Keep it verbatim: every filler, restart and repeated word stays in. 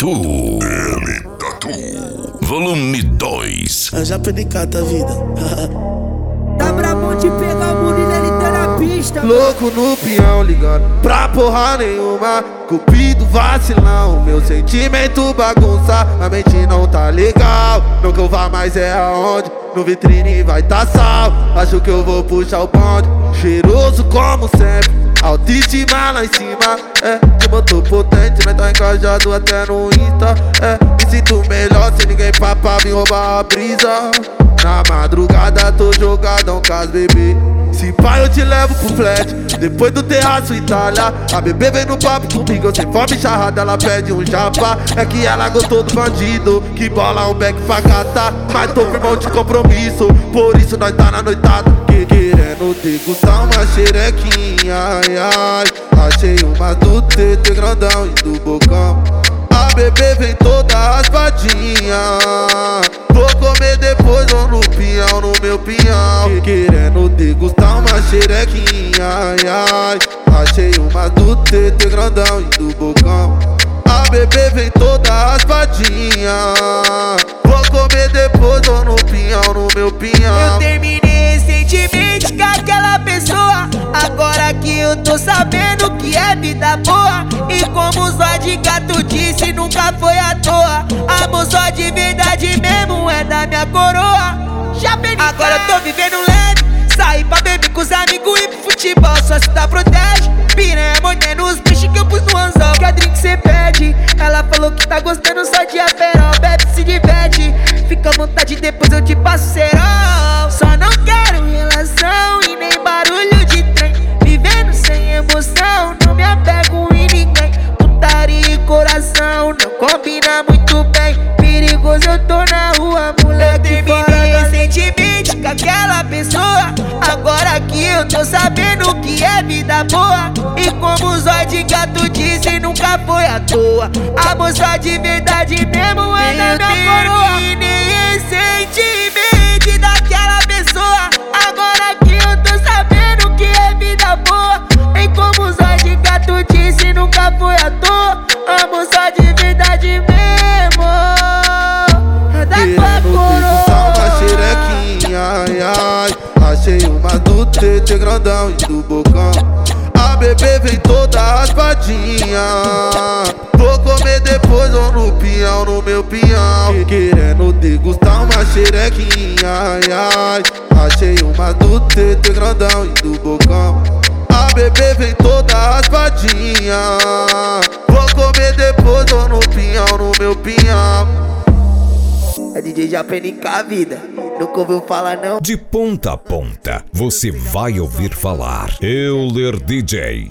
Tatu. L Tatu. Volume dois. Eu já perdi cada vida. Tá brabo de pegar o Murilo, ele tá na pista. Louco no peão, ligando pra porra nenhuma. Cupido vacilão, meu sentimento bagunça. A mente não tá legal. Não que eu vá mais é aonde. No vitrine vai tá sal. Acho que eu vou puxar o bonde. Cheiroso como sempre, autoestima lá em cima. É, de motor potente, nós tá encajado até no Insta. É, me sinto melhor sem ninguém papar vir roubar a brisa. Na madrugada tô jogadão com as bebê. Se pai eu te levo pro flat, depois do terraço Itália. A bebê vem no papo comigo, eu sem fome charrada, ela pede um japa. É que ela gostou do bandido, que bola um beck pra catar. Mas tô firmão de compromisso, por isso nós tá na noitada. Que querendo degustar uma xerequinha, ai ai. Achei uma do T T grandão e do bocão. A bebê vem toda raspadinha. Vou comer depois ou no pinhão, no meu pinhão. Querendo degustar uma xerequinha, ai ai. Achei uma do T T grandão e do bocão. A bebê vem toda raspadinha. Vou comer depois ou no pinhão, no meu pinhão. Eu terminei recentemente com aquela pessoa. Agora que eu tô sabendo que é vida boa. E como o Zóio de Gato disse, nunca foi à toa. Amor só de verdade mesmo é da minha coroa. Já perdi. Agora eu tô vivendo leve, saí pra beber com os amigos e pro futebol, só se dá protege. Piranha mordendo os bichos que eu pus no anzol, que a drink cê pede. Ela falou que tá gostando só de aperol, bebe se diverte. Fica à vontade, depois eu te passo cerol. Só não quero relação e nem barulho de trem. Vivendo sem emoção, não me apego em ninguém. Putaria e coração não combina muito bem. Perigoso eu tô na rua, moleque. Eu terminei recentemente com aquela pessoa. Agora que eu tô sabendo que é vida boa. E como o Zóio de Gato disse, nunca foi à toa. Amor só de verdade mesmo é da minha coroa. Eu terminei recentemente daquela pessoa. Agora que eu tô sabendo que é vida boa. E como o Zóio de Gato disse, nunca foi à toa. Amor só de verdade mesmo é da tua coroa. Uma xerequinha, ai ai. Achei uma do T T grandão e do bocão. A bebê vem toda raspadinha. Vou comer depois ou no pinhão, no meu pinhão. Querendo degustar uma xerequinha, ai ai. Achei uma do T T grandão e do bocão. A bebê vem toda raspadinha. Vou comer depois ou no pinhão, no meu pinhão. É D J Japeni com a vida, nunca ouviu falar não. De ponta a ponta, você vai ouvir falar. Euler D J.